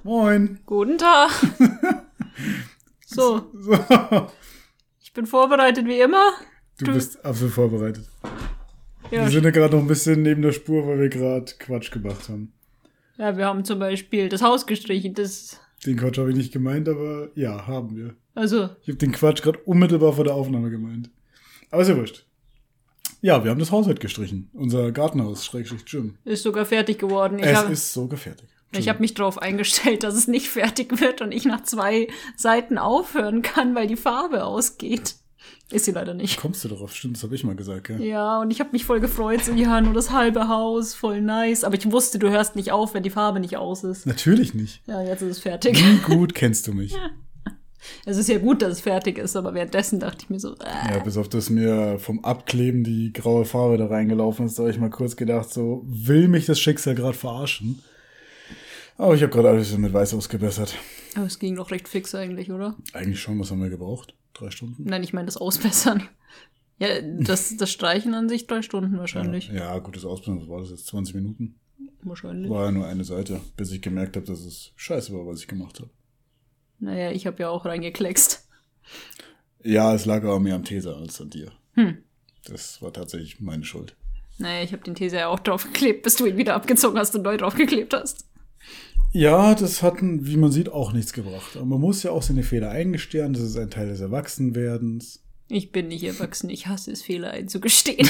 Moin. Guten Tag. So. Ich bin vorbereitet wie immer. Du bist absolut vorbereitet. Ja. Wir sind ja gerade noch ein bisschen neben der Spur, weil wir gerade Quatsch gemacht haben. Ja, wir haben zum Beispiel das Haus gestrichen. Den Quatsch habe ich nicht gemeint, aber ja, haben wir. Also. Ich habe den Quatsch gerade unmittelbar vor der Aufnahme gemeint. Aber ist ja wurscht. Ja, wir haben das Haus halt gestrichen. Unser Gartenhaus, Gym. Ist sogar fertig geworden. Ist sogar fertig. Ich habe mich darauf eingestellt, dass es nicht fertig wird und ich nach 2 Seiten aufhören kann, weil die Farbe ausgeht. Ist sie leider nicht. Kommst du darauf? Stimmt, das habe ich mal gesagt, gell? Ja, und ich habe mich voll gefreut, so, ja, nur das halbe Haus, voll nice. Aber ich wusste, du hörst nicht auf, wenn die Farbe nicht aus ist. Natürlich nicht. Ja, jetzt ist es fertig. Wie gut kennst du mich? Es ist ja gut, dass es fertig ist, aber währenddessen dachte ich mir so, Ja, bis auf das mir vom Abkleben die graue Farbe da reingelaufen ist, da habe ich mal kurz gedacht, so, will mich das Schicksal gerade verarschen? Aber ich habe gerade alles mit Weiß ausgebessert. Aber es ging noch recht fix eigentlich, oder? Eigentlich schon, was haben wir gebraucht? 3 Stunden? Nein, ich meine das Ausbessern. Ja, das Streichen an sich 3 Stunden wahrscheinlich. Ja, gutes Ausbessern, was war das jetzt? 20 Minuten? Wahrscheinlich. War ja nur eine Seite, bis ich gemerkt habe, dass es scheiße war, was ich gemacht habe. Naja, ich habe ja auch reingekleckst. Ja, es lag aber mehr am Teser als an dir. Das war tatsächlich meine Schuld. Naja, ich habe den Teser ja auch draufgeklebt, bis du ihn wieder abgezogen hast und neu draufgeklebt hast. Ja, das hat, wie man sieht, auch nichts gebracht. Aber man muss ja auch seine Fehler eingestehen. Das ist ein Teil des Erwachsenwerdens. Ich bin nicht erwachsen. Ich hasse es, Fehler einzugestehen.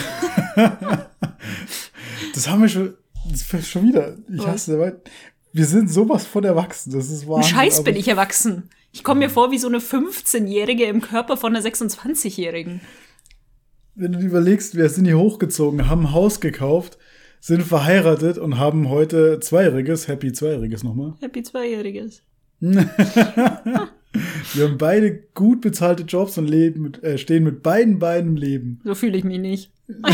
Das haben wir schon wieder. Ich hasse dabei. Wir sind sowas von erwachsen. Das ist Wahnsinn. Scheiß bin ich erwachsen. Ich komme mir vor wie so eine 15-Jährige im Körper von einer 26-Jährigen. Wenn du dir überlegst, wir sind hier hochgezogen, haben ein Haus gekauft, sind verheiratet und haben heute Zweijähriges. Happy Zweijähriges nochmal. Happy Zweijähriges. Wir haben beide gut bezahlte Jobs und stehen mit beiden Beinen im Leben. So fühle ich mich nicht.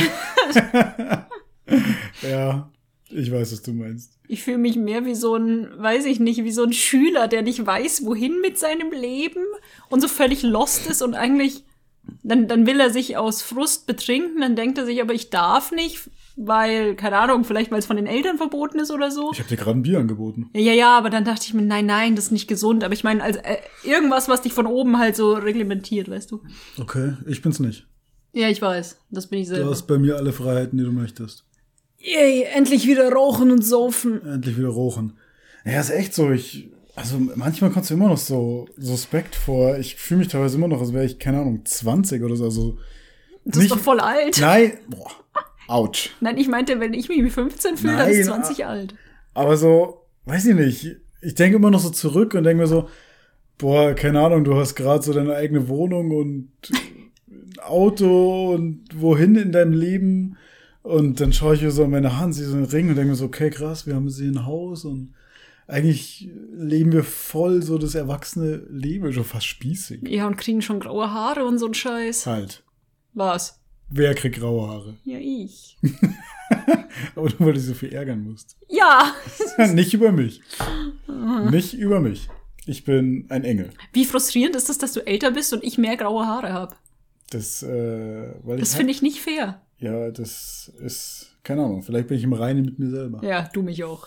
Ja, ich weiß, was du meinst. Ich fühle mich mehr wie so ein, weiß ich nicht, wie so ein Schüler, der nicht weiß, wohin mit seinem Leben und so völlig lost ist und eigentlich, dann will er sich aus Frust betrinken, dann denkt er sich, aber ich darf nicht, weil, keine Ahnung, vielleicht weil es von den Eltern verboten ist oder so. Ich habe dir gerade ein Bier angeboten. Ja, aber dann dachte ich mir, nein, das ist nicht gesund. Aber ich meine, also irgendwas, was dich von oben halt so reglementiert, weißt du. Okay, ich bin's nicht. Ja, ich weiß, das bin ich selber. Du hast bei mir alle Freiheiten, die du möchtest. Yay, endlich wieder rauchen und saufen. Endlich wieder rauchen. Ja, ist echt so. Also manchmal kommst du immer noch so suspekt vor. Ich fühle mich teilweise immer noch, als wäre ich, keine Ahnung, 20 oder so. Also, das ist doch voll alt. Nein, boah, ouch. Nein, ich meinte, wenn ich mich wie 15 fühle, dann ist 20 alt. Aber so, weiß ich nicht. Ich denke immer noch so zurück und denke mir so, boah, keine Ahnung, du hast gerade so deine eigene Wohnung und ein Auto und wohin in deinem Leben. Und dann schaue ich mir so an meine Hand, sehe so einen Ring und denke mir so, okay, krass, wir haben sie ein Haus und eigentlich leben wir voll so das erwachsene Leben, schon fast spießig. Ja, und kriegen schon graue Haare und so ein Scheiß. Halt. Was? Wer kriegt graue Haare? Ja, ich. Aber nur, weil du so viel ärgern musst. Ja. Nicht über mich. Nicht über mich. Ich bin ein Engel. Wie frustrierend ist das, dass du älter bist und ich mehr graue Haare habe? Das finde ich nicht fair. Ja, das ist, keine Ahnung, vielleicht bin ich im Reinen mit mir selber. Ja, du mich auch.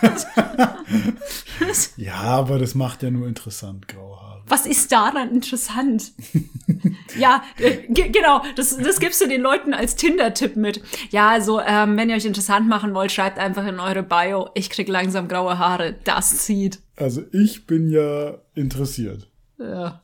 Ja, aber das macht ja nur interessant, graue Haare. Was ist daran interessant? Ja, genau, das gibst du den Leuten als Tinder-Tipp mit. Ja, also, wenn ihr euch interessant machen wollt, schreibt einfach in eure Bio, ich krieg langsam graue Haare, das zieht. Also ich bin ja interessiert. Ja.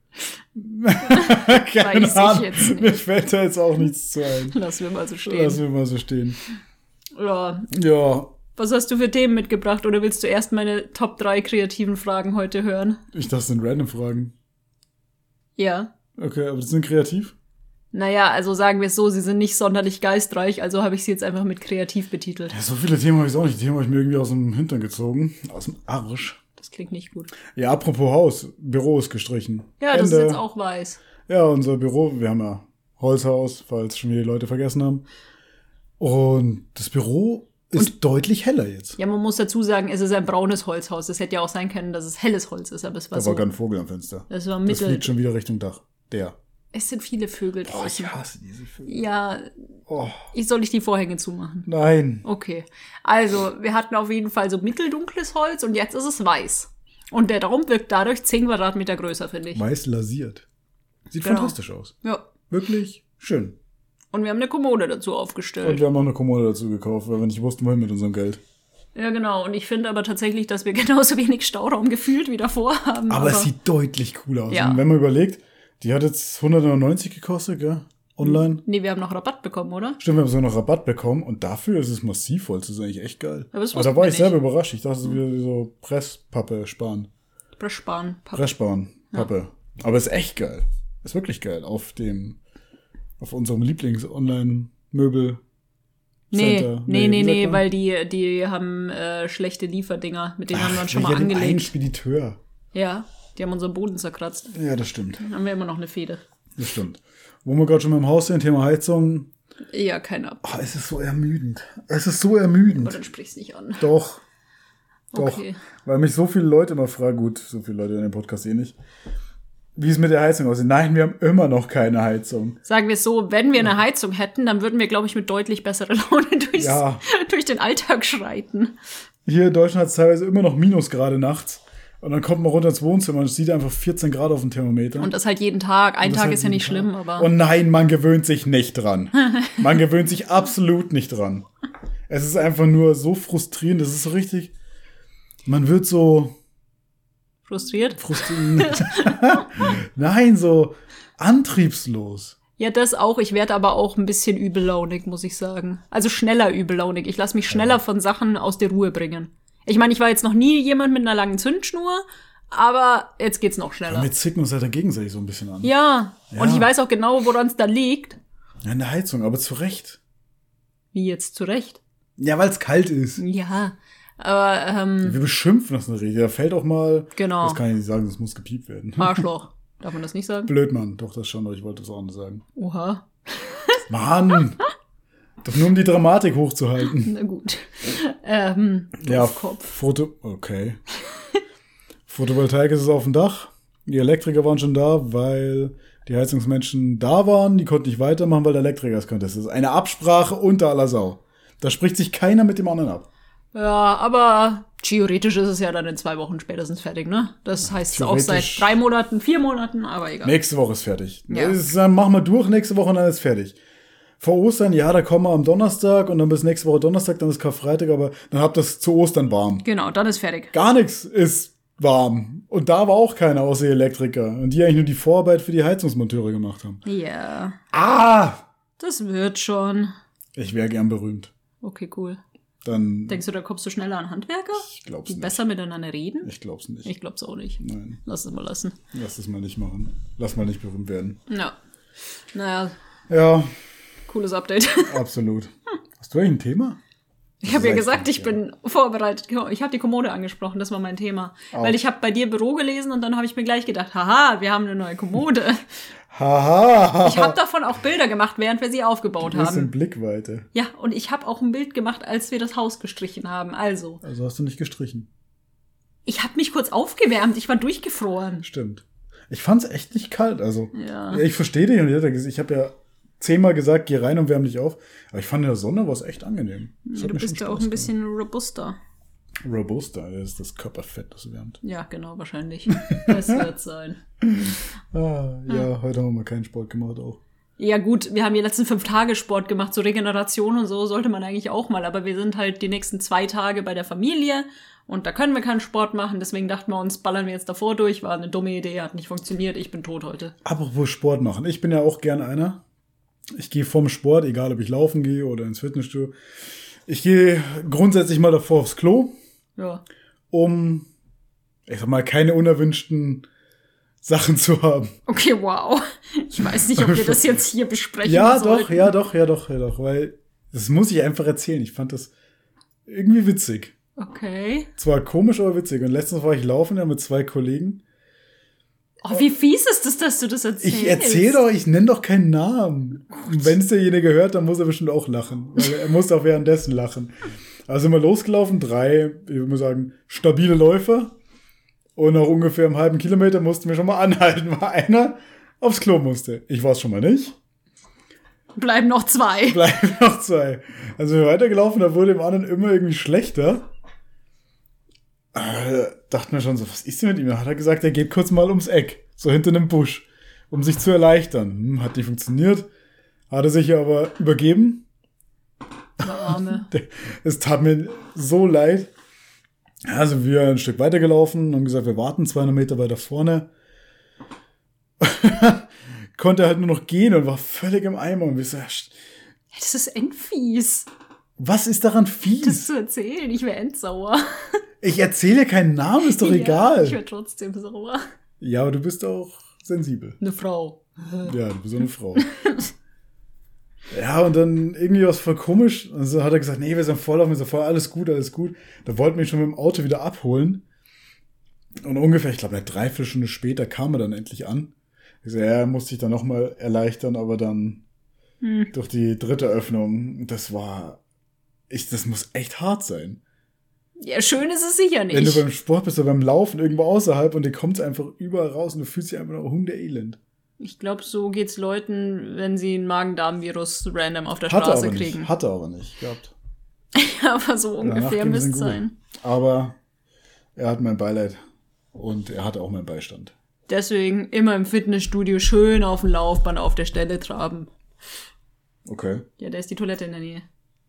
Keine Weiß Ahnung. ich jetzt nicht. Mir fällt da jetzt auch nichts zu ein. Lassen wir mal so stehen. Ja. Ja. Was hast du für Themen mitgebracht? Oder willst du erst meine Top 3 kreativen Fragen heute hören? Das sind random Fragen. Ja. Okay, aber das sind kreativ? Naja, also sagen wir es so, sie sind nicht sonderlich geistreich, also habe ich sie jetzt einfach mit kreativ betitelt. Ja, so viele Themen habe ich auch nicht. Die Themen habe ich mir irgendwie aus dem Hintern gezogen. Aus dem Arsch. Das klingt nicht gut. Ja, apropos Haus. Büro ist gestrichen. Ja, das ist jetzt auch weiß. Ja, unser Büro, wir haben ja Holzhaus, falls schon wieder die Leute vergessen haben. Und das Büro ist deutlich heller jetzt. Ja, man muss dazu sagen, es ist ein braunes Holzhaus. Es hätte ja auch sein können, dass es helles Holz ist, aber es war da so. Da war gar ein Vogel am Fenster. Das war Das fliegt schon wieder Richtung Dach. Es sind viele Vögel draußen. Oh, ich hasse diese Vögel. Ja, soll ich die Vorhänge zumachen? Nein. Okay, also wir hatten auf jeden Fall so mitteldunkles Holz und jetzt ist es weiß. Und der Raum wirkt dadurch 10 Quadratmeter größer, finde ich. Weiß lasiert. Sieht Genau. fantastisch aus. Ja. Wirklich schön. Und wir haben eine Kommode dazu aufgestellt. Und wir haben noch eine Kommode dazu gekauft, weil wir nicht wussten, wohin mit unserem Geld. Ja, genau. Und ich finde aber tatsächlich, dass wir genauso wenig Stauraum gefühlt wie davor haben. Aber es sieht deutlich cooler aus. Ja. Und wenn man überlegt, die hat jetzt 199 gekostet, gell? Online. Nee, wir haben noch Rabatt bekommen, oder? Stimmt, wir haben sogar noch Rabatt bekommen und dafür ist es massiv voll. Das ist eigentlich echt geil. Aber das Aber da wussten war wir ich selber nicht. überrascht. Ich dachte, es ist wieder so Presspappe sparen. Sparen. Presssparen, Pappe. Aber ist echt geil. Ist wirklich geil. Auf unserem Lieblings-Online-Möbel. Nee, Center. Wie sagt man? weil die haben schlechte Lieferdinger. Mit denen haben wir uns schon mal den einen angelegt. Spediteur. Ja, die haben unseren Boden zerkratzt. Ja, das stimmt. Dann haben wir immer noch eine Fehde. Das stimmt. Wo wir gerade schon beim Haus sind, Thema Heizung. Ja, keiner. Es ist so ermüdend. Es ist so Aber ermüdend. dann sprich's nicht an. Doch. Okay. Weil mich so viele Leute immer fragen, gut, so viele Leute in dem Podcast eh nicht, wie es mit der Heizung aussieht. Nein, wir haben immer noch keine Heizung. Sagen wir es so, wenn wir eine Heizung hätten, dann würden wir, glaube ich, mit deutlich besserer Laune durch den Alltag schreiten. Hier in Deutschland hat es teilweise immer noch Minusgrade nachts. Und dann kommt man runter ins Wohnzimmer und es sieht einfach 14 Grad auf dem Thermometer. Und das halt jeden Tag. Ein Und das Tag halt ist ja nicht jeden schlimm, Tag. aber. Und nein, man gewöhnt sich nicht dran. Man gewöhnt sich absolut nicht dran. Es ist einfach nur so frustrierend. Das ist so richtig. Man wird so Frustriert? Nein, so antriebslos. Ja, das auch. Ich werde aber auch ein bisschen übellaunig, muss ich sagen. Also schneller übellaunig. Ich lasse mich schneller von Sachen aus der Ruhe bringen. Ich meine, ich war jetzt noch nie jemand mit einer langen Zündschnur, aber jetzt geht's noch schneller. Wir zicken uns halt gegenseitig so ein bisschen an. Ja, Ja. und ich weiß auch genau, woran es da liegt. Ja, in der Heizung, aber zu Recht. Wie jetzt zurecht. Ja, weil es kalt ist. Ja, aber Wir beschimpfen das nicht. Da fällt auch mal. Genau. Das kann ich nicht sagen, das muss gepiept werden. Arschloch. Darf man das nicht sagen? Blöd, Mann. Doch, das schon, aber ich wollte das auch nicht sagen. Oha. Mann! Doch nur um die Dramatik hochzuhalten. Na gut. Ja, Kopf. Okay. Photovoltaik ist es auf dem Dach. Die Elektriker waren schon da, weil die Heizungsmenschen da waren. Die konnten nicht weitermachen, weil der Elektriker es konnte. Das ist eine Absprache unter aller Sau. Da spricht sich keiner mit dem anderen ab. Ja, aber theoretisch ist es ja dann in 2 Wochen spätestens fertig, ne? Das heißt auch seit Theoretisch. 3 Monaten, 4 Monaten, aber egal. Nächste Woche ist fertig. Ja. Dann machen wir durch nächste Woche und dann ist fertig. Vor Ostern, ja, da kommen wir am Donnerstag und dann bis nächste Woche Donnerstag, dann ist Karfreitag, aber dann habt ihr es zu Ostern warm. Genau, dann ist fertig. Gar nichts ist warm. Und da war auch keiner außer die Elektriker. Und die eigentlich nur die Vorarbeit für die Heizungsmonteure gemacht haben. Ja, Ah! das wird schon. Ich wäre gern berühmt. Okay, cool. Dann, Denkst du, da kommst du schneller an Handwerker? ich glaub's Die nicht. besser miteinander reden? Ich glaub's nicht. Ich glaub's auch nicht. Nein, Lass es mal lassen. lass das mal nicht machen. Lass mal nicht berühmt werden. Ja. Naja, Ja, cooles Update. absolut. Hast du eigentlich ein Thema? Ich habe ja Sag gesagt, nicht, ich bin vorbereitet. Ich habe die Kommode angesprochen, das war mein Thema. Auch. Weil ich habe bei dir Büro gelesen und dann habe ich mir gleich gedacht, haha, wir haben eine neue Kommode. Haha! Ich habe davon auch Bilder gemacht, während wir sie aufgebaut Du bist in haben. Blickweite. Ja, und ich habe auch ein Bild gemacht, als wir das Haus gestrichen haben. Also, Also hast du nicht gestrichen. ich habe mich kurz aufgewärmt, ich war durchgefroren. Stimmt. Ich fand's echt nicht kalt. Also, Ja. ich verstehe dich. Und ich habe ja 10-mal gesagt, geh rein und wärm dich auf. Aber ich fand in der Sonne war es echt angenehm. Das Ja, hat du mir bist schon ja auch Spaß ein bisschen robuster. gemacht. Robuster, das ist das Körperfett, das wärmt. Ja, genau, wahrscheinlich. Das wird sein. Ja, heute haben wir mal keinen Sport gemacht auch. Ja gut, wir haben die letzten 5 Tage Sport gemacht, so Regeneration und so sollte man eigentlich auch mal. Aber wir sind halt die nächsten 2 Tage bei der Familie und da können wir keinen Sport machen. Deswegen dachten wir uns, ballern wir jetzt davor durch. War eine dumme Idee, hat nicht funktioniert. Ich bin tot heute. Apropos Sport machen. Ich bin ja auch gerne einer. Ich gehe vom Sport, egal ob ich laufen gehe oder ins Fitnessstudio. Ich gehe grundsätzlich mal davor aufs Klo, Ja. um, ich sag mal, keine unerwünschten Sachen zu haben. Okay, wow. Ich weiß nicht, ob wir das jetzt hier besprechen Ja, sollten. doch, weil das muss ich einfach erzählen. Ich fand das irgendwie witzig. Okay. Zwar komisch, aber witzig. Und letztens war ich laufen ja mit 2 Kollegen. Oh, wie fies ist es, dass du das erzählst? Ich erzähle doch, ich nenne doch keinen Namen. Und wenn es derjenige hört, dann muss er bestimmt auch lachen. Weil er muss auch währenddessen lachen. Also sind wir losgelaufen, 3, ich würde mal sagen, stabile Läufer. Und nach ungefähr einem halben Kilometer mussten wir schon mal anhalten, weil einer aufs Klo musste. Ich war es schon mal nicht. Bleiben noch 2. Bleiben noch 2. Also wir weitergelaufen, da wurde dem anderen immer irgendwie schlechter. Dachte mir schon so, was ist denn mit ihm? Dann hat er gesagt, er geht kurz mal ums Eck, so hinter einem Busch, um sich zu erleichtern. Hat nicht funktioniert. Hat er sich aber übergeben. Der Arme. Es tat mir so leid. Also wir ein Stück weitergelaufen und haben gesagt, wir warten 200 Meter weiter vorne. Konnte halt nur noch gehen und war völlig im Eimer. Und wir so, Das ist endfies. was ist daran fies? Das zu erzählen, ich wäre endsauer. Ich erzähle keinen Namen, ist doch egal. Ich wäre trotzdem sauer. Ja, aber du bist auch sensibel. Eine Frau. Ja, du bist so eine Frau. Ja, und dann irgendwie was voll komisch. Und so hat er gesagt, nee, wir sind volllaufen, wir sind voll, alles gut, alles gut. Da wollten wir ihn schon mit dem Auto wieder abholen. Und ungefähr, ich glaube, eine Dreiviertelstunde später kam er dann endlich an. Ich so, ja, er musste sich dann nochmal erleichtern, aber dann durch die dritte Öffnung, das muss echt hart sein. Ja, schön ist es sicher nicht. Wenn du beim Sport bist oder beim Laufen irgendwo außerhalb und dir kommt es einfach überall raus und du fühlst dich einfach nur hundeelend. Ich glaube, so geht's Leuten, wenn sie ein Magen-Darm-Virus random auf der Hatte Straße aber kriegen. Nicht, hatte aber nicht gehabt. Ja, aber so ungefähr müsste es sein. Aber er hat mein Beileid und er hatte auch meinen Beistand. Deswegen immer im Fitnessstudio schön auf dem Laufband auf der Stelle traben. Okay. Ja, da ist die Toilette in der Nähe.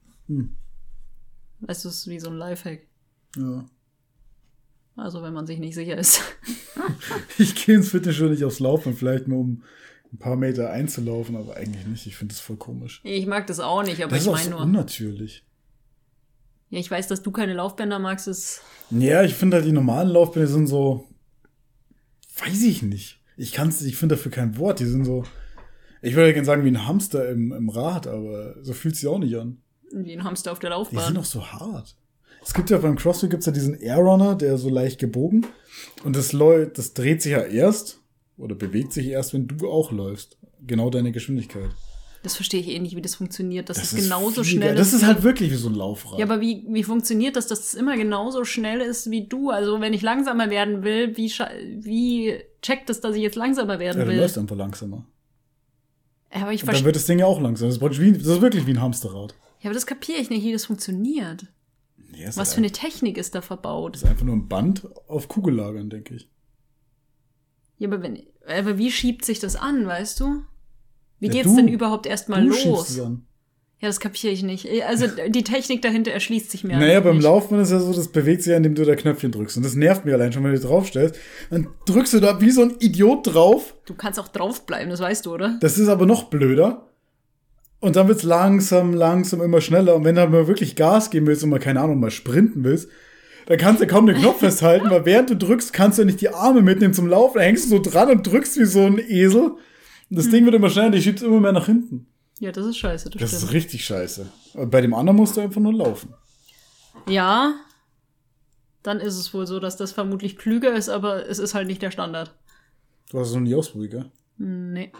Weißt du, es ist wie so ein Lifehack. Ja. Also, wenn man sich nicht sicher ist. Ich gehe ins Fitnessstudio nicht aufs Laufen, vielleicht nur um ein paar Meter einzulaufen, aber eigentlich nicht. Ich finde das voll komisch. Ich mag das auch nicht, aber Das ich ist auch meine so nur. unnatürlich. Ja, ich weiß, dass du keine Laufbänder magst, ist. Ja, ich finde halt die normalen Laufbänder sind so, weiß ich nicht. Ich finde dafür kein Wort. Die sind so, ich würde gerne sagen wie ein Hamster im Rad, aber so fühlt es sich auch nicht an. Wie ein Hamster auf der Die Laufbahn. sind doch so hart. Es gibt ja beim CrossFit gibt's ja diesen Airrunner, der ist so leicht gebogen. Und das dreht sich ja erst oder bewegt sich erst, wenn du auch läufst. Genau deine Geschwindigkeit. Das verstehe ich eh nicht, wie das funktioniert, dass Das es ist genauso viel schnell geil. Das ist. ist halt wirklich wie so ein Laufrad. Ja, aber wie funktioniert das, dass es immer genauso schnell ist wie du? Also, wenn ich langsamer werden will, wie checkt es, dass ich jetzt langsamer werden Ja, du will? läufst einfach langsamer. Aber ich Und dann wird das Ding ja auch langsamer. Das ist wirklich wie ein Hamsterrad. Ja, aber das kapiere ich nicht, wie das funktioniert. Nee, ist Was halt für eine Technik ist da verbaut? Das ist einfach nur ein Band auf Kugellagern, denke ich. Ja, aber wie schiebt sich das an, weißt du? Wie Ja, geht's denn überhaupt erstmal Du schiebst los? es an. Ja, das kapiere ich nicht. Also die Technik dahinter erschließt sich mir Naja, einfach beim nicht. Laufband ist ja so, das bewegt sich ja, indem du da Knöpfchen drückst. Und das nervt mich allein schon, wenn du draufstellst. Dann drückst du da wie so ein Idiot drauf. Du kannst auch draufbleiben, das weißt du, oder? Das ist aber noch blöder. Und dann wird's langsam immer schneller. Und wenn du mal wirklich Gas geben willst und mal, keine Ahnung, mal sprinten willst, dann kannst du kaum den Knopf festhalten, weil während du drückst, kannst du nicht die Arme mitnehmen zum Laufen. Da hängst du so dran und drückst wie so ein Esel. Und das Ding wird immer schneller, die schiebst immer mehr nach hinten. Ja, das ist scheiße, das Das stimmt. ist richtig scheiße. Und bei dem anderen musst du einfach nur laufen. Ja, dann ist es wohl so, dass das vermutlich klüger ist, aber es ist halt nicht der Standard. Du hast es noch nie ausprobiert, gell? Nee.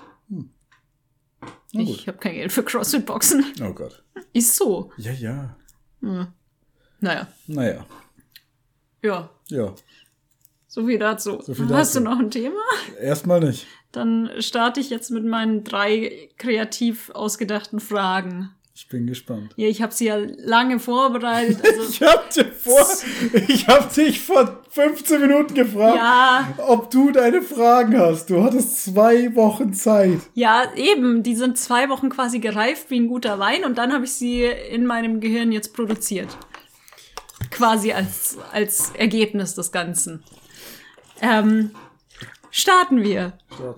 Na gut. Ich habe kein Geld für CrossFit-Boxen. Oh Gott. Ist so. Ja. Naja. Naja. Ja, Ja. so viel dazu. So viel Hast dazu. du noch ein Thema? Erstmal nicht. Dann starte ich jetzt mit meinen 3 kreativ ausgedachten Fragen. Ich bin gespannt. Ja, ich habe sie ja lange vorbereitet. Also, Ich hab dich vor 15 Minuten gefragt, ja, ob du deine Fragen hast. Du hattest 2 Wochen Zeit. ja, eben. Die sind 2 Wochen quasi gereift wie ein guter Wein und dann habe ich sie in meinem Gehirn jetzt produziert. Quasi als Ergebnis des Ganzen. Starten wir.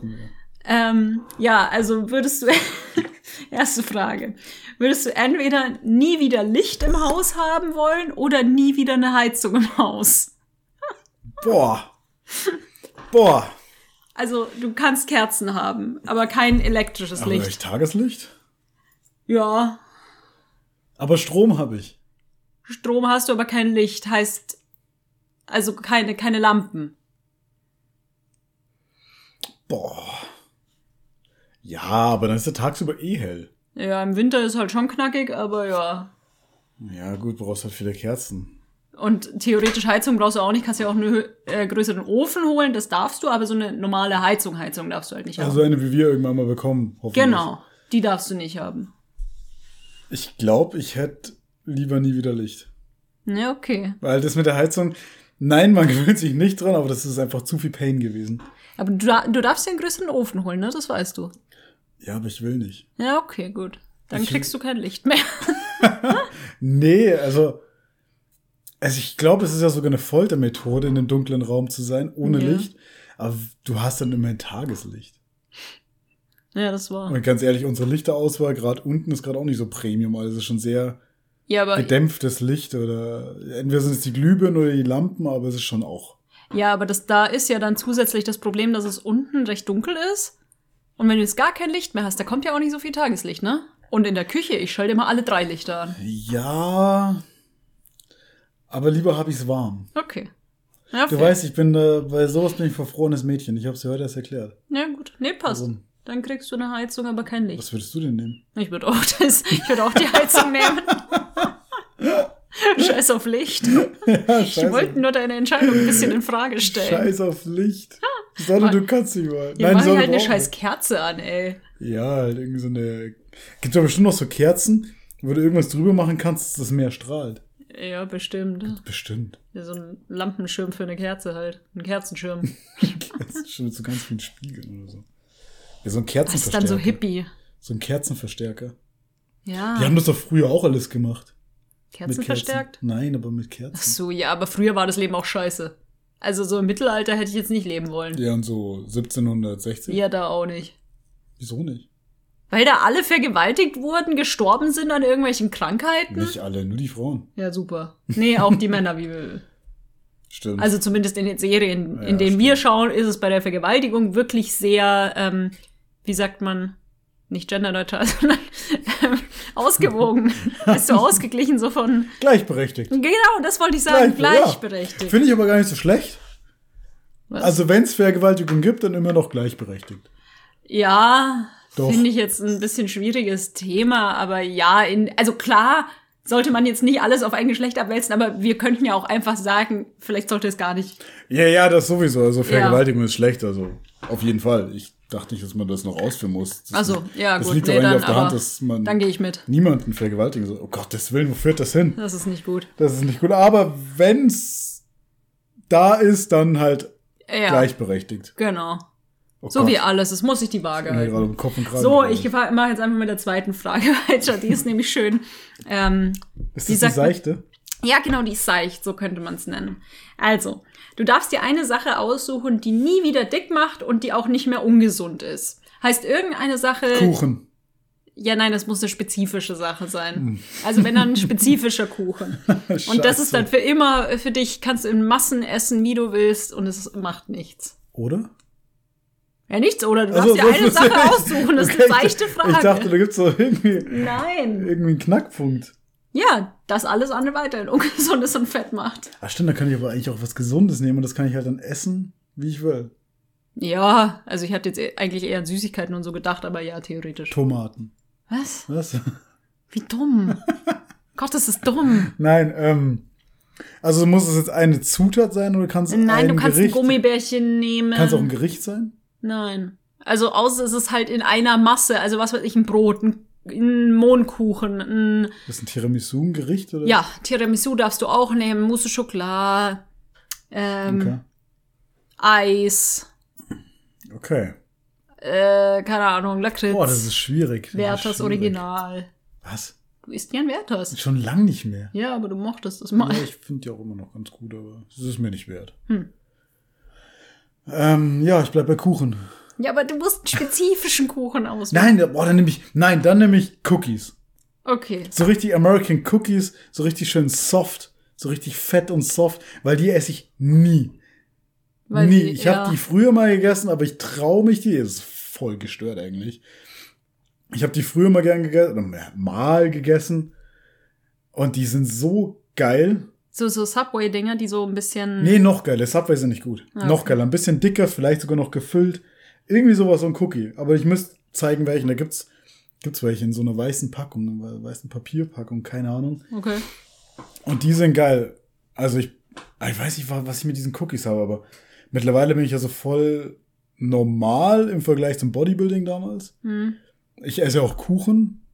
Ja, also würdest du... Erste Frage. Würdest du entweder nie wieder Licht im Haus haben wollen oder nie wieder eine Heizung im Haus? Boah. Also, du kannst Kerzen haben, aber kein elektrisches Aber Licht. echt Tageslicht? Ja, Aber Strom habe ich. Strom hast du, aber kein Licht. Heißt, also keine Lampen. Boah. Ja, aber dann ist der tagsüber eh hell. Ja, im Winter ist halt schon knackig, aber ja. Ja, gut, brauchst halt viele Kerzen. Und theoretisch Heizung brauchst du auch nicht. Kannst ja auch einen größeren Ofen holen, das darfst du, aber so eine normale Heizung darfst du halt nicht haben. Also eine, wie wir irgendwann mal bekommen, hoffentlich. Genau, die darfst du nicht haben. Ich glaube, ich hätte lieber nie wieder Licht. Ja, okay. Weil das mit der Heizung, Nein, man gewöhnt sich nicht dran, aber das ist einfach zu viel Pain gewesen. Aber du darfst dir einen größeren Ofen holen, ne? Das weißt du. Ja, aber ich will nicht. Ja, okay, gut. Dann kriegst du kein Licht mehr. Nee, also ich glaube, es ist ja sogar eine Foltermethode, in einem dunklen Raum zu sein, ohne Licht. Aber du hast dann immer ein Tageslicht. Ja, das war. Und ganz ehrlich, unsere Lichterauswahl gerade unten ist gerade auch nicht so Premium. Also es ist schon sehr gedämpftes Licht. Oder entweder sind es die Glühbirnen oder die Lampen, aber es ist schon auch. Ja, aber da ist ja dann zusätzlich das Problem, dass es unten recht dunkel ist. Und wenn du jetzt gar kein Licht mehr hast, da kommt ja auch nicht so viel Tageslicht, ne? Und in der Küche, ich schalte immer alle 3 Lichter an. Ja, aber lieber habe ich es warm. Okay. Ja, du weißt, ich bin bei sowas bin ich verfrorenes Mädchen. Ich habe es dir heute erst erklärt. Ja, gut. Nee, passt. Warum? Dann kriegst du eine Heizung, aber kein Licht. Was würdest du denn nehmen? Ich würde auch die Heizung nehmen. Scheiß auf Licht. Ja, ich wollte nur deine Entscheidung ein bisschen in Frage stellen. Scheiß auf Licht. Sonne, du kannst nicht mal. Ja, mach halt eine scheiß Kerze an, ey. Ja, halt irgendwie so eine. Gibt doch bestimmt noch so Kerzen, wo du irgendwas drüber machen kannst, dass das mehr strahlt. Ja, bestimmt. Bestimmt. Ja, so ein Lampenschirm für eine Kerze halt. Ein Kerzenschirm. Kerzenschirm mit so ganz vielen Spiegeln oder so. Ja, so ein Kerzenverstärker. Das ist dann so hippie. So ein Kerzenverstärker. Ja. Die haben das doch früher auch alles gemacht. Kerzen verstärkt? Nein, aber mit Kerzen. Ach so, ja, aber früher war das Leben auch scheiße. Also so im Mittelalter hätte ich jetzt nicht leben wollen. Ja, und so 1760? Ja, da auch nicht. Wieso nicht? Weil da alle vergewaltigt wurden, gestorben sind an irgendwelchen Krankheiten? Nicht alle, nur die Frauen. Ja, super. Nee, auch die Männer, wie wir. Stimmt. Also zumindest in den Serien, in denen wir schauen, ist es bei der Vergewaltigung wirklich sehr, wie sagt man, nicht genderneutral, sondern ausgewogen. Bist du ausgeglichen so von... Gleichberechtigt. Genau, das wollte ich sagen, gleichberechtigt. Ja. Finde ich aber gar nicht so schlecht. Was? Also wenn es Vergewaltigung gibt, dann immer noch gleichberechtigt. Ja, Doch. Finde ich jetzt ein bisschen schwieriges Thema, aber ja, also klar sollte man jetzt nicht alles auf ein Geschlecht abwälzen, aber wir könnten ja auch einfach sagen, vielleicht sollte es gar nicht. Ja, das sowieso. Also Vergewaltigung ist schlecht, also auf jeden Fall. Ich dachte nicht, dass man das noch ausführen muss. Ja, gut. Das liegt doch eigentlich auf der Hand, dass man dann gehe ich mit. Niemanden vergewaltigen soll. Oh Gottes Willen, wo führt das hin? Das ist nicht gut. Das ist nicht gut, aber wenn's da ist, dann halt gleichberechtigt. Genau. Oh so Gott. wie alles. Es muss sich die Waage halten. Gerade um Kopf und Kragen so, ich mache jetzt einfach mit der zweiten Frage weiter. Die ist nämlich schön. Ist das die seichte? Ja, genau, die ist seicht, so könnte man es nennen. Also, du darfst dir eine Sache aussuchen, die nie wieder dick macht und die auch nicht mehr ungesund ist. Heißt irgendeine Sache... Kuchen. Ja, nein, das muss eine spezifische Sache sein. Also wenn dann ein spezifischer Kuchen. Und das ist dann für immer, für dich kannst du in Massen essen, wie du willst und es macht nichts. Oder? Ja, nichts, oder? Du darfst dir eine Sache aussuchen, das ist eine seichte Frage. Ich dachte, da gibt's doch irgendwie Nein. Irgendwie einen Knackpunkt. Ja, das alles andere weiterhin Ungesundes und Fett macht. Ach stimmt, da kann ich aber eigentlich auch was Gesundes nehmen und das kann ich halt dann essen, wie ich will. Ja, also ich hatte jetzt eigentlich eher an Süßigkeiten und so gedacht, aber ja, theoretisch. Tomaten. Was? Wie dumm. Gott, das ist dumm. Nein, also muss es jetzt eine Zutat sein oder kann es Nein, du kannst ein Gummibärchen nehmen. Kann es auch ein Gericht sein? Nein. Also außer es ist halt in einer Masse, also was weiß ich, ein Brot, ein Mohnkuchen, Das ist ein Tiramisu, ein Gericht, oder? Ja, Tiramisu darfst du auch nehmen, Mousse Schokolade, Okay. Eis. Okay. Keine Ahnung, Lakritz. Boah, das ist schwierig. Werthers Original. Was? Du isst gern Werthers. Schon lang nicht mehr. Ja, aber du mochtest das mal. Ja, ich finde die auch immer noch ganz gut, aber es ist mir nicht wert. Ja, ich bleib bei Kuchen. Ja, aber du musst einen spezifischen Kuchen auswählen. Nein, dann nehme ich Cookies. Okay. So richtig American Cookies, so richtig schön soft, so richtig fett und soft, weil die esse ich nie. Nie. Ich habe die früher mal gegessen, aber ich traue mich die. Das ist voll gestört eigentlich. Ich habe die früher mal gern gegessen, mal gegessen. Und die sind so geil. So Subway-Dinger, die so ein bisschen... Nee, noch geiler. Subway sind nicht gut. Okay. Noch geiler. Ein bisschen dicker, vielleicht sogar noch gefüllt. Irgendwie sowas, so ein Cookie. Aber ich müsste zeigen, welchen. Da gibt's welche in so einer weißen Packung, einer weißen Papierpackung, keine Ahnung. Okay. Und die sind geil. Also ich weiß nicht, was ich mit diesen Cookies habe, aber mittlerweile bin ich ja so voll normal im Vergleich zum Bodybuilding damals. Ich esse ja auch Kuchen.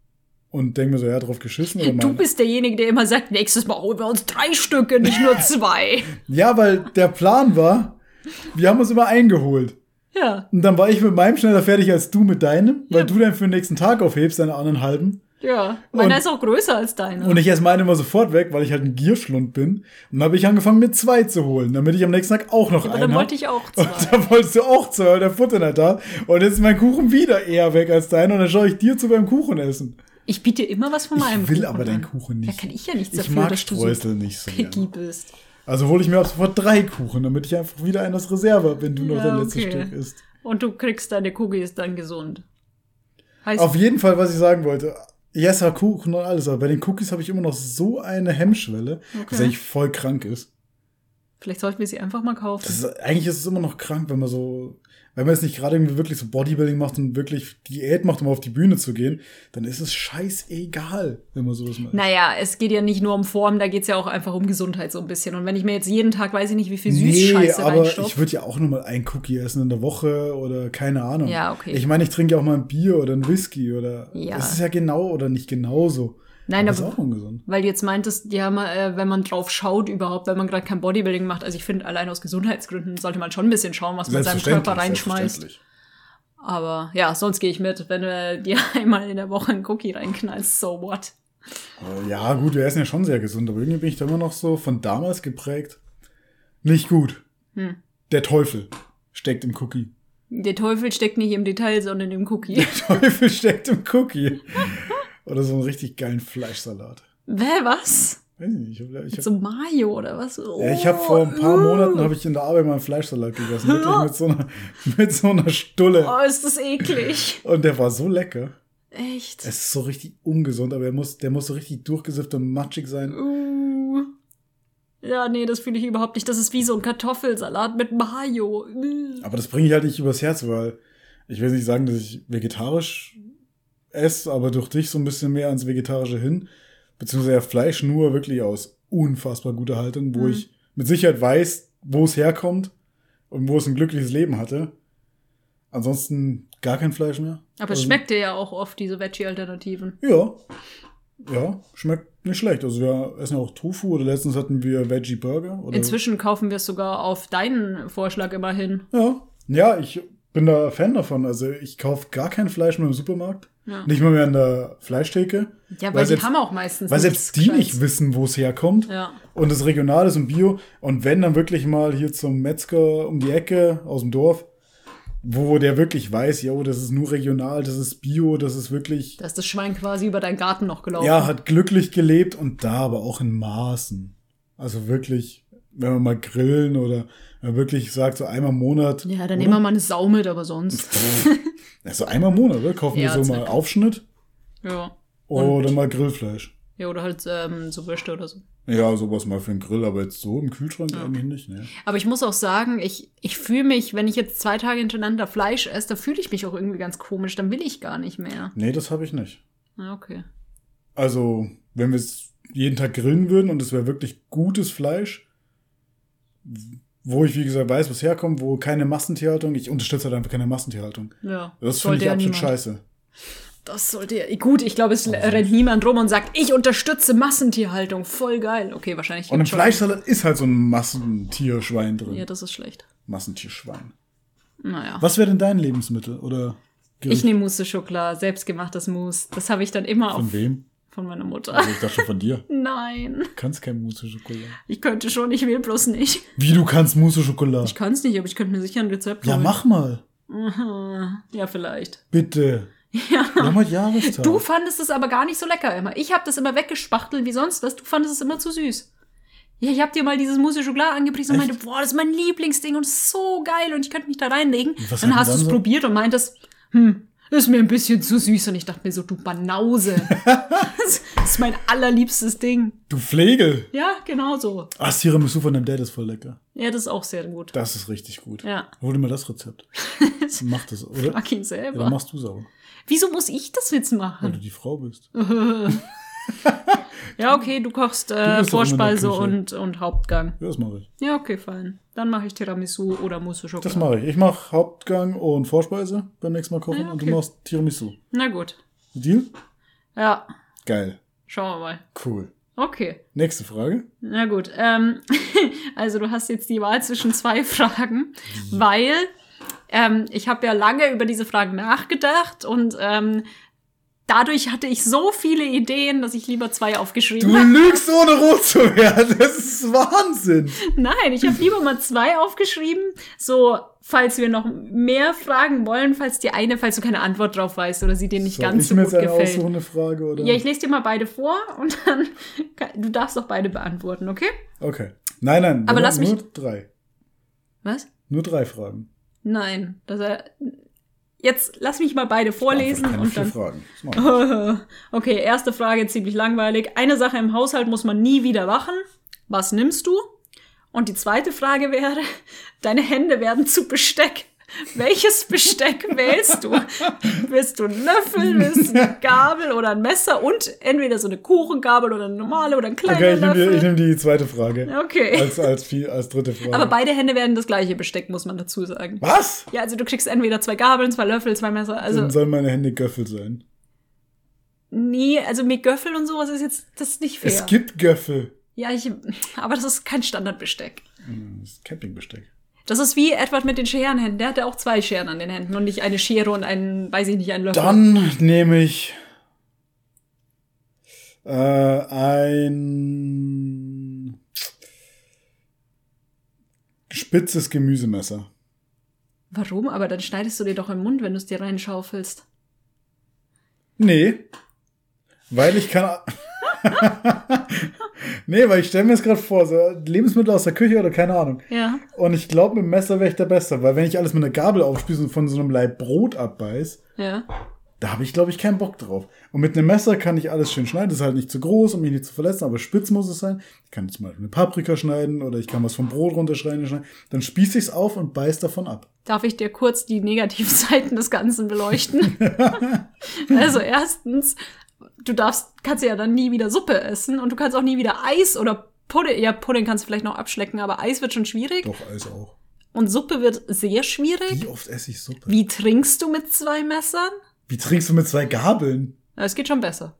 und denke mir so, ja, drauf geschissen. Oder Du bist derjenige, der immer sagt, nächstes Mal holen wir uns 3 Stücke, nicht nur 2. Ja, weil der Plan war, wir haben uns immer eingeholt. Ja. Und dann war ich mit meinem schneller fertig als du mit deinem, weil du dann für den nächsten Tag aufhebst, deine anderen halben. Ja, meiner ist auch größer als deiner. Und ich esse meine immer sofort weg, weil ich halt ein Gierschlund bin. Und dann habe ich angefangen, mir 2 zu holen, damit ich am nächsten Tag auch noch einen habe. Aber dann wollte ich auch 2. Und dann wolltest du auch 2, weil der Futter nicht da. Und jetzt ist mein Kuchen wieder eher weg als deiner. Und dann schaue ich dir zu beim Kuchen essen. Ich biete dir immer was von meinem Kuchen. Ich will aber deinen Kuchen nicht. Da kann ich ja nichts dafür, ich mag dass du Streusel so nicht so picky gerne. bist. Also hole ich mir ab sofort 3 Kuchen, damit ich einfach wieder einen aus Reserve habe, wenn du noch dein letztes Stück isst. Und du kriegst deine Cookies dann gesund. Heißt, Auf jeden Fall, was ich sagen wollte. Ich esse Kuchen und alles, aber bei den Cookies habe ich immer noch so eine Hemmschwelle, dass eigentlich voll krank ist. vielleicht sollten wir sie einfach mal kaufen. Eigentlich ist es immer noch krank, wenn man jetzt nicht gerade irgendwie wirklich so Bodybuilding macht und wirklich Diät macht, um auf die Bühne zu gehen, dann ist es scheißegal, wenn man sowas macht. Naja, es geht ja nicht nur um Form, da geht es ja auch einfach um Gesundheit so ein bisschen. Und wenn ich mir jetzt jeden Tag, weiß ich nicht, wie viel Süßscheiße aber reinstopfe. ich würde ja auch nur mal ein Cookie essen in der Woche oder keine Ahnung. Ja, okay. Ich meine, ich trinke ja auch mal ein Bier oder ein Whisky oder Ja. das ist ja genau oder nicht genauso. Nein, das ist aber auch ungesund. weil du jetzt meintest, ja, wenn man drauf schaut überhaupt, wenn man gerade kein Bodybuilding macht, also ich finde, allein aus Gesundheitsgründen sollte man schon ein bisschen schauen, was man seinem Körper reinschmeißt. Aber ja, sonst gehe ich mit, wenn du dir einmal in der Woche einen Cookie reinknallst, so what? Ja, gut, wir essen ja schon sehr gesund, aber irgendwie bin ich da immer noch so von damals geprägt. Nicht gut. Der Teufel steckt im Cookie. Der Teufel steckt nicht im Detail, sondern im Cookie. Der Teufel steckt im Cookie. Oder so einen richtig geilen Fleischsalat. Was? Weiß ich nicht. Ich hab, So Mayo oder was? Oh, ja, ich habe vor ein paar Monaten habe ich in der Arbeit mal einen Fleischsalat gegessen. Wirklich mit so einer Stulle. Oh, ist das eklig. Und der war so lecker. Echt? Es ist so richtig ungesund, aber der muss so richtig durchgesifft und matschig sein. Ja, nee, das fühle ich überhaupt nicht. Das ist wie so ein Kartoffelsalat mit Mayo. Aber das bringe ich halt nicht übers Herz, weil ich will nicht sagen, dass ich vegetarisch esse, aber durch dich so ein bisschen mehr ans Vegetarische hin. Beziehungsweise ja Fleisch nur wirklich aus unfassbar guter Haltung, wo ich mit Sicherheit weiß, wo es herkommt und wo es ein glückliches Leben hatte. Ansonsten gar kein Fleisch mehr. Aber es schmeckt dir ja auch oft, diese Veggie-Alternativen. Ja, schmeckt nicht schlecht. Also wir essen ja auch Tofu oder letztens hatten wir Veggie Burger. Oder Inzwischen kaufen wir es sogar auf deinen Vorschlag immerhin. Ja, ich bin da Fan davon. Also ich kaufe gar kein Fleisch mehr im Supermarkt. Ja. Nicht mal mehr an der Fleischtheke. Ja, weil die haben auch meistens weil selbst die Gescheites. nicht wissen, wo es herkommt. Ja. Und es regional ist und Bio. Und wenn dann wirklich mal hier zum Metzger um die Ecke aus dem Dorf, wo der wirklich weiß, jo, das ist nur regional, das ist Bio, das ist wirklich... Da ist das Schwein quasi über deinen Garten noch gelaufen. Ja, hat glücklich gelebt und da aber auch in Maßen. Also wirklich, wenn wir mal grillen oder wenn man wirklich sagt, so einmal im Monat. Ja, dann nehmen wir mal eine Sau mit, aber sonst. Also einmal im Monat, oder? Kaufen Ja, wir so mal Aufschnitt Ja. oder mal Grillfleisch. Ja, oder halt so Würste oder so. Ja, sowas mal für den Grill, aber jetzt so im Kühlschrank eigentlich nicht, ne? Aber ich muss auch sagen, ich fühle mich, wenn ich jetzt 2 Tage hintereinander Fleisch esse, da fühle ich mich auch irgendwie ganz komisch. Dann will ich gar nicht mehr. Nee, das habe ich nicht. Ja, okay. Also, wenn wir es jeden Tag grillen würden und es wäre wirklich gutes Fleisch, wo ich, wie gesagt, weiß, was herkommt, wo keine Massentierhaltung, ich unterstütze halt einfach keine Massentierhaltung. Ja. Das finde ich absolut scheiße. Das sollte ja. Gut, ich glaube, es rennt niemand rum und sagt, ich unterstütze Massentierhaltung. Voll geil. Okay, wahrscheinlich. Und im Fleischsalat ist halt so ein Massentierschwein drin. Ja, das ist schlecht. Massentierschwein. Naja. Was wäre denn dein Lebensmittel? Oder Ich nehme Mousse Schokolade, selbstgemachtes Mousse. Das habe ich dann immer Von wem? Von meiner Mutter. Also ich dachte schon von dir. Nein. Du kannst kein Mousse Schokolade. Ich könnte schon, ich will bloß nicht. Wie, du kannst Mousse Schokolade? Ich kann es nicht, aber ich könnte mir sicher ein Rezept Ja, holen. mach mal. Ja, vielleicht. Bitte. Ja. Wir haben heute Jahrestag. Du fandest es aber gar nicht so lecker immer. Ich habe das immer weggespachtelt wie sonst was. Du fandest es immer zu süß. Ja, ich habe dir mal dieses Mousse Schokolade angepriesen und meinte, boah, das ist mein Lieblingsding und ist so geil und ich könnte mich da reinlegen. Dann hast du es probiert und meintest, ist mir ein bisschen zu süß. Und ich dachte mir so, du Banause. Das ist mein allerliebstes Ding. Du Flegel. Ja, genau so. Das Tiramisu von deinem Dad ist voll lecker. Ja, das ist auch sehr gut. Das ist richtig gut. Ja. Hol dir mal das Rezept. Mach das, oder? Frag ihn selber. Oder machst du sauber? Wieso muss ich das jetzt Weil machen? du die Frau bist. Ja, okay, du kochst bist doch immer in der Vorspeise Küche. und Hauptgang. Ja, das mache ich. Ja, okay, fein. Dann mache ich Tiramisu oder Mousse Schokolade. Das mache ich. Ich mache Hauptgang und Vorspeise beim nächsten Mal kochen Ja, und okay. du machst Tiramisu. Na gut. Deal? Ja. Geil. Schauen wir mal. Cool. Okay. Nächste Frage. Na gut. Also du hast jetzt die Wahl zwischen 2 Fragen, weil ich habe ja lange über diese Fragen nachgedacht und dadurch hatte ich so viele Ideen, dass ich lieber 2 aufgeschrieben habe. Du lügst, ohne rot zu werden. Das ist Wahnsinn. Nein, ich habe lieber mal 2 aufgeschrieben, so falls wir noch mehr fragen wollen, falls du keine Antwort drauf weißt oder sie dir nicht ganz so gut gefällt. Soll ich mir jetzt eine Frage, oder? Ja, ich lese dir mal beide vor und dann du darfst doch beide beantworten, okay? Okay. Nein, aber lass mich nur 3. Was? Nur 3 Fragen. Nein, jetzt lass mich mal beide vorlesen und dann. 4 Fragen. Okay, erste Frage, ziemlich langweilig. Eine Sache im Haushalt muss man nie wieder machen. Was nimmst du? Und die zweite Frage wäre, deine Hände werden zu Besteck. Welches Besteck wählst du? Willst du einen Löffel, willst du eine Gabel oder ein Messer und entweder so eine Kuchengabel oder eine normale oder ein kleiner Löffel? Ich nehme die zweite Frage. Okay. Als dritte Frage. Aber beide Hände werden das gleiche Besteck, muss man dazu sagen. Was? Ja, also du kriegst entweder 2 Gabeln, 2 Löffel, 2 Messer. Also dann sollen meine Hände Göffel sein. Nee, also mit Göffel und sowas das ist nicht fair. Es gibt Göffel. Ja, aber das ist kein Standardbesteck. Das ist Campingbesteck. Das ist wie Edward mit den Scherenhänden. Der hatte auch 2 Scheren an den Händen und nicht eine Schere und einen Löffel. Dann nehme ich ein spitzes Gemüsemesser. Warum? Aber dann schneidest du dir doch im Mund, wenn du es dir reinschaufelst. Nee. Weil ich kann... Nee, weil ich stelle mir das gerade vor, so Lebensmittel aus der Küche oder keine Ahnung. Ja. Und ich glaube, mit dem Messer wäre ich der Beste, weil wenn ich alles mit einer Gabel aufspieße und von so einem Laib Brot abbeiß, ja. Da habe ich, glaube ich, keinen Bock drauf. Und mit einem Messer kann ich alles schön schneiden. Das ist halt nicht zu groß, um mich nicht zu verletzen, aber spitz muss es sein. Ich kann jetzt mal eine Paprika schneiden oder ich kann was vom Brot runterschneiden. Dann spieße ich es auf und beiß davon ab. Darf ich dir kurz die Negativseiten des Ganzen beleuchten? Also erstens, kannst ja dann nie wieder Suppe essen und du kannst auch nie wieder Eis oder Pudding. Ja, Pudding kannst du vielleicht noch abschlecken, aber Eis wird schon schwierig. Doch, Eis auch. Und Suppe wird sehr schwierig. Wie oft esse ich Suppe? Wie trinkst du mit 2 Messern? Wie trinkst du mit 2 Gabeln? Es geht schon besser.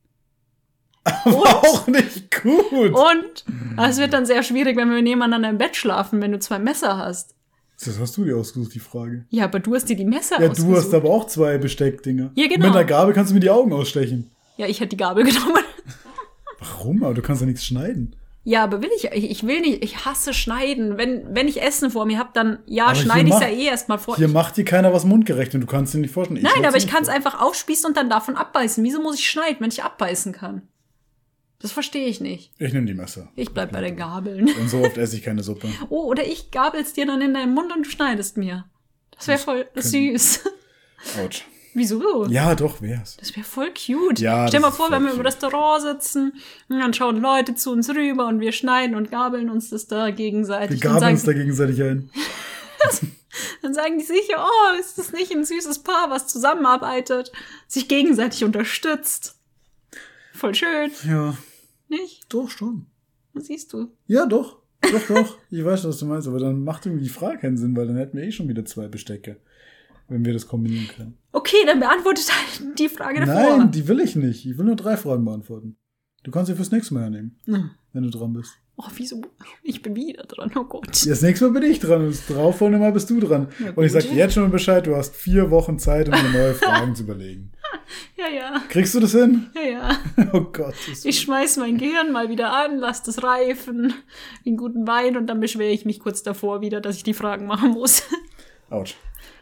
Aber auch nicht gut. Und es wird dann sehr schwierig, wenn wir nebeneinander im Bett schlafen, wenn du 2 Messer hast. Das hast du dir ausgesucht, die Frage. Ja, aber du hast dir die Messer ausgesucht. Ja, ausgesucht. du hast aber auch 2 Besteckdinger. Ja, genau. Mit einer Gabel kannst du mir die Augen ausstechen. Ja, ich hätte die Gabel genommen. Warum? Aber du kannst ja nichts schneiden. Ja, aber ich will nicht, ich hasse Schneiden. Wenn ich Essen vor mir habe, dann schneide ich es ja erstmal vor. Hier macht dir keiner was mundgerecht und du kannst dir nicht vorstellen. Nein, aber ich kann es einfach aufspießen und dann davon abbeißen. Wieso muss ich schneiden, wenn ich abbeißen kann? Das verstehe ich nicht. Ich nehme die Messer. Ich bleib bei den Gabeln. Und so oft esse ich keine Suppe. Oh, oder ich gabel's dir dann in deinen Mund und du schneidest mir. Das wäre voll süß. Autsch. Wieso? Ja, doch, wär's. Das wäre voll cute. Ja, stell mal vor, wenn wir cute. im Restaurant sitzen und dann schauen Leute zu uns rüber und wir schneiden und gabeln uns das da gegenseitig. Wir gabeln uns da gegenseitig ein. Dann sagen die sicher, oh, ist das nicht ein süßes Paar, was zusammenarbeitet, sich gegenseitig unterstützt. Voll schön. Ja. Nicht? Doch, schon. Was siehst du? Ja, doch. Doch. Ich weiß, was du meinst, aber dann macht irgendwie die Frage keinen Sinn, weil dann hätten wir schon wieder 2 Bestecke, wenn wir das kombinieren können. Okay, dann beantwortet halt die Frage davor. Nein, die will ich nicht. Ich will nur 3 Fragen beantworten. Du kannst sie fürs nächste Mal hernehmen, wenn du dran bist. Oh, wieso? Ich bin wieder dran, oh Gott. Das nächste Mal bin ich dran und das darauffolgende Mal bist du dran. Ja, und ich sag dir jetzt schon Bescheid, du hast 4 Wochen Zeit, um dir neue Fragen zu überlegen. Ja. Kriegst du das hin? Ja. Oh Gott. Ich schmeiß mein Gehirn mal wieder an, lass das reifen, wie einen guten Wein und dann beschwere ich mich kurz davor wieder, dass ich die Fragen machen muss. Autsch.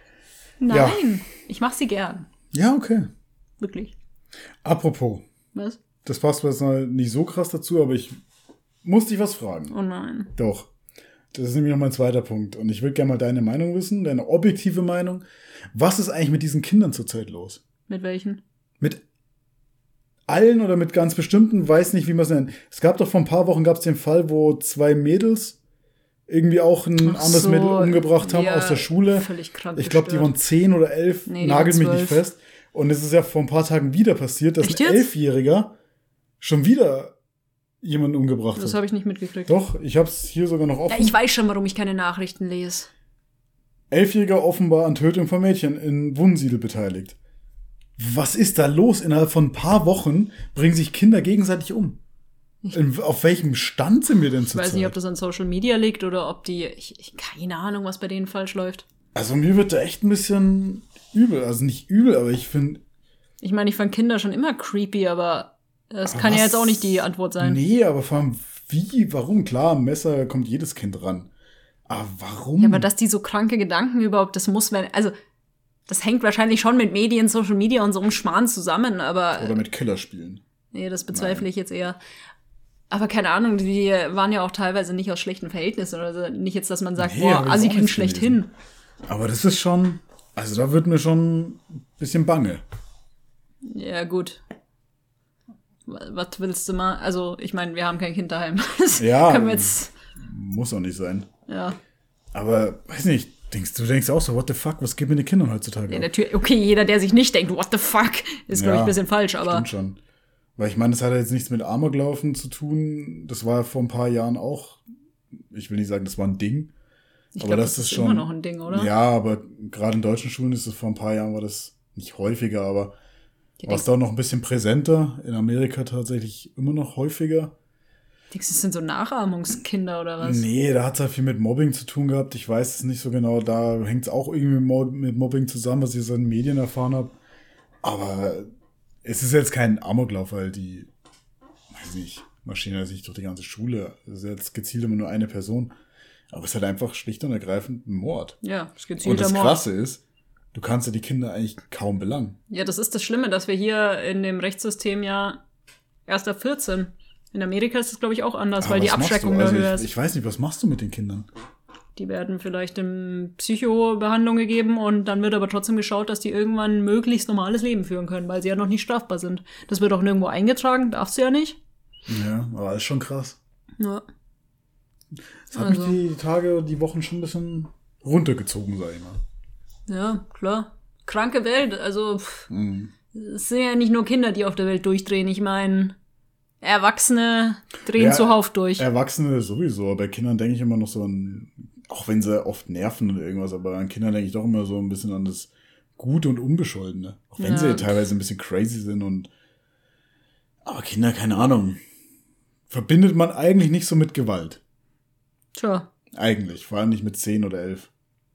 Nein, ich mach sie gern. Ja, okay. Wirklich. Apropos. Was? Das passt jetzt nicht so krass dazu, aber ich muss dich was fragen. Oh nein. Doch. Das ist nämlich noch mein zweiter Punkt. Und ich würde gerne mal deine Meinung wissen, deine objektive Meinung. Was ist eigentlich mit diesen Kindern zurzeit los? Mit welchen? Mit allen oder mit ganz bestimmten? Weiß nicht, wie man es nennt. Es gab doch vor ein paar Wochen den Fall, wo 2 Mädels irgendwie auch ein anderes Mädel umgebracht haben aus der Schule. Völlig krank. Ich glaube, die waren 10 oder 11. Nagelt mich nicht fest. Und es ist ja vor ein paar Tagen wieder passiert, dass ein 11-Jähriger schon wieder jemanden umgebracht hat. Das habe ich nicht mitgekriegt. Doch, ich habe es hier sogar noch offen. Ja, ich weiß schon, warum ich keine Nachrichten lese. 11-Jähriger offenbar an Tötung von Mädchen in Wunsiedel beteiligt. Was ist da los? Innerhalb von ein paar Wochen bringen sich Kinder gegenseitig um. Auf welchem Stand sind wir denn zurzeit? Ich weiß nicht, ob das an Social Media liegt oder ob ich keine Ahnung, was bei denen falsch läuft. Also mir wird da echt ein bisschen übel. Also nicht übel, aber ich finde... Ich meine, ich fand Kinder schon immer creepy, aber das kann ja jetzt auch nicht die Antwort sein. Nee, aber vor allem wie, warum? Klar, am Messer kommt jedes Kind ran. Aber warum? Ja, aber dass die so kranke Gedanken überhaupt, das muss man, also das hängt wahrscheinlich schon mit Medien, Social Media und so einem Schmarrn zusammen, aber... Oder mit Killerspielen. Nee, das bezweifle ich jetzt eher. Aber keine Ahnung, die waren ja auch teilweise nicht aus schlechten Verhältnissen oder so. Nicht jetzt, dass man sagt, boah, Assi-Kind schlechthin. Aber das ist schon, also da wird mir schon ein bisschen bange. Ja, gut. Was willst du mal? Also, ich meine, wir haben kein Kind daheim. Das ja, können wir jetzt... muss auch nicht sein. Ja. Aber, weiß nicht, du denkst auch so, what the fuck, was geht mit den Kindern heutzutage? Ja, natürlich, okay, jeder, der sich nicht denkt, what the fuck, ist, glaube ich, ein bisschen falsch, aber... Stimmt schon. Weil ich meine, das hat ja jetzt nichts mit Amoklaufen zu tun. Das war vor ein paar Jahren auch, ich will nicht sagen, das war ein Ding. Ich glaube, das ist schon immer noch ein Ding, oder? Ja, aber gerade in deutschen Schulen ist es vor ein paar Jahren, war das nicht häufiger, aber war es da noch ein bisschen präsenter. In Amerika tatsächlich immer noch häufiger. Denkst du, das sind so Nachahmungskinder oder was? Nee, da hat es halt viel mit Mobbing zu tun gehabt. Ich weiß es nicht so genau. Da hängt es auch irgendwie mit Mobbing zusammen, was ich so in den Medien erfahren habe. Aber es ist jetzt kein Amoklauf, weil die, weiß nicht, marschieren sich durch die ganze Schule. Das ist jetzt gezielt immer nur eine Person. Aber es ist halt einfach schlicht und ergreifend ein Mord. Ja, es ist gezielter Mord. Und das Krasse ist, du kannst ja die Kinder eigentlich kaum belangen. Ja, das ist das Schlimme, dass wir hier in dem Rechtssystem ja erst ab 14. In Amerika ist es, glaube ich, auch anders, aber weil die Abschreckung da höher ist. Ich weiß nicht, was machst du mit den Kindern? Die werden vielleicht in Psychobehandlung gegeben und dann wird aber trotzdem geschaut, dass die irgendwann ein möglichst normales Leben führen können, weil sie ja noch nicht strafbar sind. Das wird auch nirgendwo eingetragen, darfst du ja nicht. Ja, aber ist schon krass. Ja. Das hat mich die Tage, die Wochen schon ein bisschen runtergezogen, sag ich mal. Ja, klar. Kranke Welt, also es sind ja nicht nur Kinder, die auf der Welt durchdrehen. Ich meine, Erwachsene drehen zuhauf durch. Erwachsene sowieso, aber bei Kindern denke ich immer noch so an, auch wenn sie oft nerven oder irgendwas, aber an Kindern denke ich doch immer so ein bisschen an das Gute und Unbescholtene. Auch wenn sie teilweise ein bisschen crazy sind aber Kinder, keine Ahnung, verbindet man eigentlich nicht so mit Gewalt. Tja. Eigentlich, vor allem nicht mit 10 oder 11.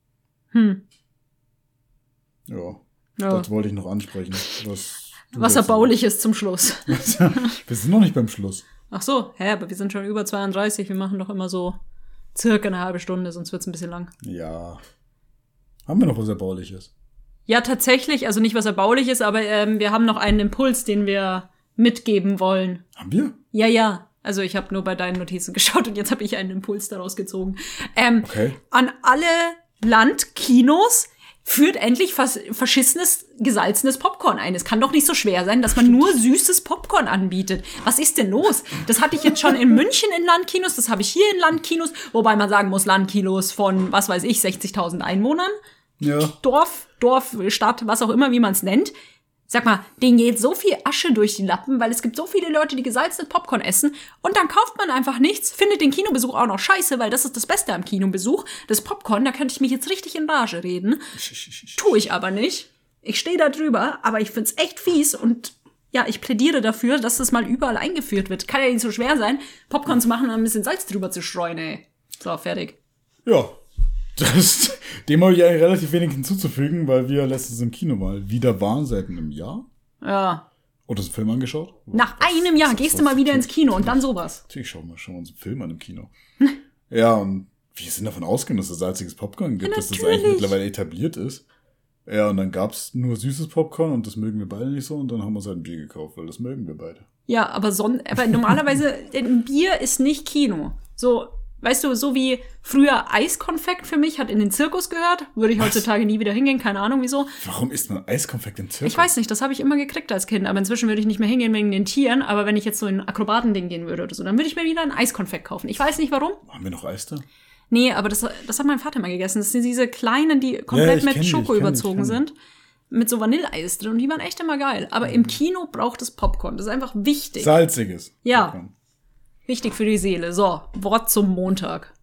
Ja, das wollte ich noch ansprechen. Was Erbauliches zum Schluss. Wir sind noch nicht beim Schluss. Ach so, aber wir sind schon über 32. Wir machen doch immer so circa eine halbe Stunde, sonst wird's ein bisschen lang. Ja. Haben wir noch was Erbauliches? Ja, tatsächlich. Also nicht was Erbauliches, aber wir haben noch einen Impuls, den wir mitgeben wollen. Haben wir? Ja. Also ich habe nur bei deinen Notizen geschaut und jetzt habe ich einen Impuls daraus gezogen. Okay. An alle Landkinos führt endlich verschissenes, gesalzenes Popcorn ein. Es kann doch nicht so schwer sein, dass man nur süßes Popcorn anbietet. Was ist denn los? Das hatte ich jetzt schon in München in Landkinos, das habe ich hier in Landkinos, wobei man sagen muss, Landkinos von, was weiß ich, 60.000 Einwohnern. Ja. Dorf, Stadt, was auch immer, wie man es nennt. Sag mal, denen geht so viel Asche durch die Lappen, weil es gibt so viele Leute, die gesalzenes Popcorn essen und dann kauft man einfach nichts, findet den Kinobesuch auch noch scheiße, weil das ist das Beste am Kinobesuch. Das Popcorn, da könnte ich mich jetzt richtig in Rage reden. Tue ich aber nicht. Ich stehe da drüber, aber ich find's echt fies und ja, ich plädiere dafür, dass das mal überall eingeführt wird. Kann ja nicht so schwer sein, Popcorn zu machen und ein bisschen Salz drüber zu streuen, ey. So, fertig. Ja. Dem habe ich eigentlich relativ wenig hinzuzufügen, weil wir letztens im Kino mal wieder waren, seit einem Jahr. Ja. Oder hast du einen Film angeschaut? Nach einem Jahr gehst du mal wieder ins Kino und dann sowas. Natürlich schauen wir uns einen Film an im Kino. Ja, und wir sind davon ausgegangen, dass es salziges Popcorn gibt, dass das eigentlich mittlerweile etabliert ist. Ja, und dann gab's nur süßes Popcorn und das mögen wir beide nicht so und dann haben wir uns halt ein Bier gekauft, weil das mögen wir beide. Ja, aber normalerweise, ein Bier ist nicht Kino. So, weißt du, so wie früher Eiskonfekt für mich hat in den Zirkus gehört, würde ich heutzutage nie wieder hingehen, keine Ahnung wieso. Warum isst man Eiskonfekt im Zirkus? Ich weiß nicht, das habe ich immer gekriegt als Kind, aber inzwischen würde ich nicht mehr hingehen wegen den Tieren, aber wenn ich jetzt so in ein Akrobatending gehen würde oder so, dann würde ich mir wieder ein Eiskonfekt kaufen. Ich weiß nicht warum. Haben wir noch Eis da? Nee, aber das hat mein Vater mal gegessen. Das sind diese kleinen, die komplett mit Schoko überzogen sind. Mit so Vanilleeis drin und die waren echt immer geil. Aber im Kino braucht es Popcorn. Das ist einfach wichtig. Salziges. Ja. Popcorn. Wichtig für die Seele. So, Wort zum Montag.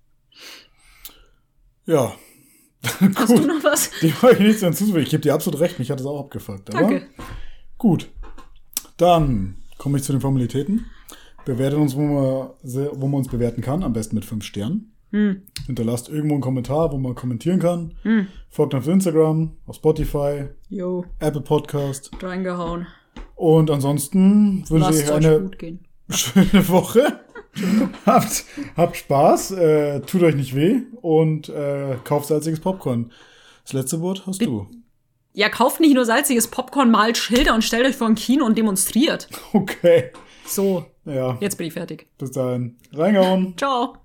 Ja. Hast du noch was? Dem habe ich nichts hinzuzufügen. Ich gebe dir absolut recht, mich hat das auch abgefuckt. Danke. Gut. Dann komme ich zu den Formalitäten. Bewertet uns, wo man uns bewerten kann. Am besten mit 5 Sternen. Hinterlasst irgendwo einen Kommentar, wo man kommentieren kann. Folgt auf Instagram, auf Spotify, Apple Podcast. Reingehauen. Und ansonsten wünsche ich eine schöne Woche. Habt Spaß, tut euch nicht weh und kauft salziges Popcorn. Das letzte Wort hast du. Ja, kauft nicht nur salziges Popcorn, malt Schilder und stellt euch vor ein Kino und demonstriert. Okay. So, Ja. jetzt bin ich fertig. Bis dahin. Reingehauen. Ciao.